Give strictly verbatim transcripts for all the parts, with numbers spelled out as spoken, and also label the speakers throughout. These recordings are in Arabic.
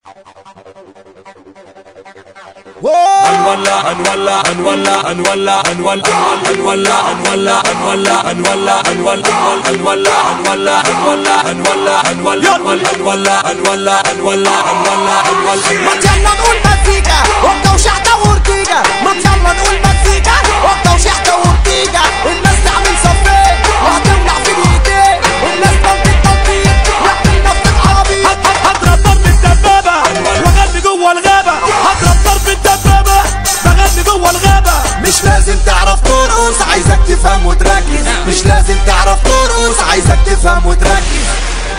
Speaker 1: هنولع هنولع هنولع هنولع هنولع هنولع هنولع هنولع هنولع هنولع هنولع هنولع هنولع هنولع هنولع هنولع هنولع هنولع هنولع
Speaker 2: ما يلا نقول مزيكا وقت وشحتة وورتيجا، ما يلا نقول مزيكا وقت وشحتة وورتيجا. الناس تعمل صفين وهتولع في دقيقتين، الناس تنطيط تنطيط يعمل نفس عربيط.
Speaker 3: هضرب ضرب الدبابة واغني جوه الغابة، هضرب ضرب الدبابة بغني جوه الغابة.
Speaker 2: مش لازم تعرف ترقص، عايزك تفهم وتركز. مش لازم تعرف ترقص، عايزك تفهم وتركز.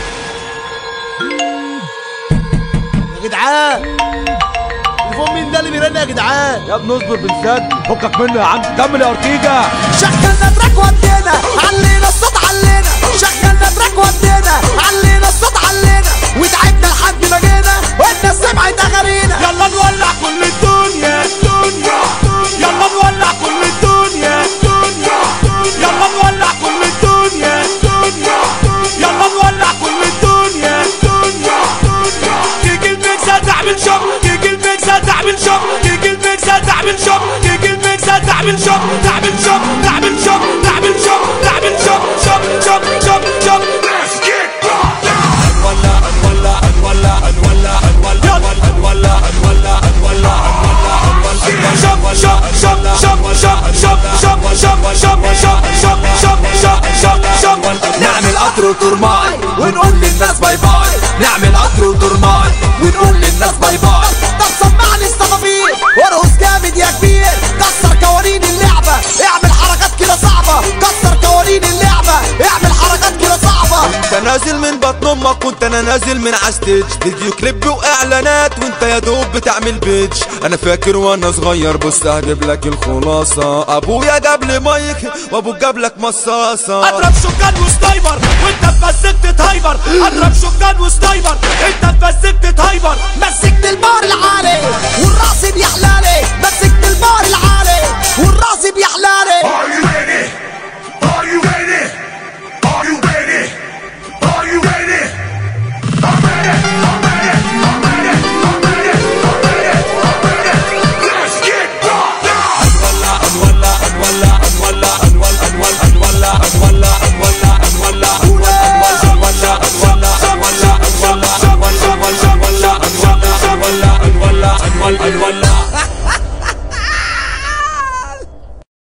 Speaker 4: يا جدعان الفون مين ده اللي بيرن يا جدعان؟
Speaker 3: يا ابني اصبر بنسد، فكك منه يا عم، كمل يا اورتيجا.
Speaker 2: شغلنا تراك ودينا علينا الصوت علينا، شغلنا تراك ودينا علينا الصوت علينا، وتعبنا لحد ما جينا والناس سمعت اغانينا.
Speaker 3: يلا نولع كل الدنيا الدنيا، يلا نولع كل الدنيا الدنيا، يلا نولع كل الدنيا الدنيا، يلا نولع كل الدنيا الدنيا. تيجي الميكسة تعمل شوك، تيجي الميكسة تعمل شوك، تيجي الميكسة تعمل شوك، تيجي الميكسة تعمل شوك، تعمل شوك تعمل شوك تعمل شوك تعمل شوك شوك شوك شوك شوك.
Speaker 1: هنولع هنولع هنولع هنولع هنولع هنولع هنولع هنولع هنولع
Speaker 3: شوك شوك شوك شوك شوك شوك شوك شوك شوك شوك شوك شوك شوك شوك.
Speaker 2: نعمل قطر وترماي ونقول للناس باي باي، نعمل قطر وترماي ونقول للناس باي باي. طب سمعني الصفافير وارقص جامد يا كبير، كسر قوانين اللعبة اعمل حركات كده صعبة، كسر قوانين اللعبة اعمل حركات كده صعبة.
Speaker 5: انت نازل من بطن امك وانت انا نازل من عالستيج، فيديو كليب واعلانات وانت يا دوب بتعمل بيج. انا فاكر وانا صغير بص هجيب لك الخلاصه، ابويا جاب لي مايك وابوك جاب لك مصاصه.
Speaker 3: اضرب شجان وستايبر وانت اتمسكت هايبر، اضرب شجان وستايبر انت اتمسكت هايبر.
Speaker 2: مسكت البار العالي والراس بيحلالي، مسكت البار العالي والراس بيحلالي.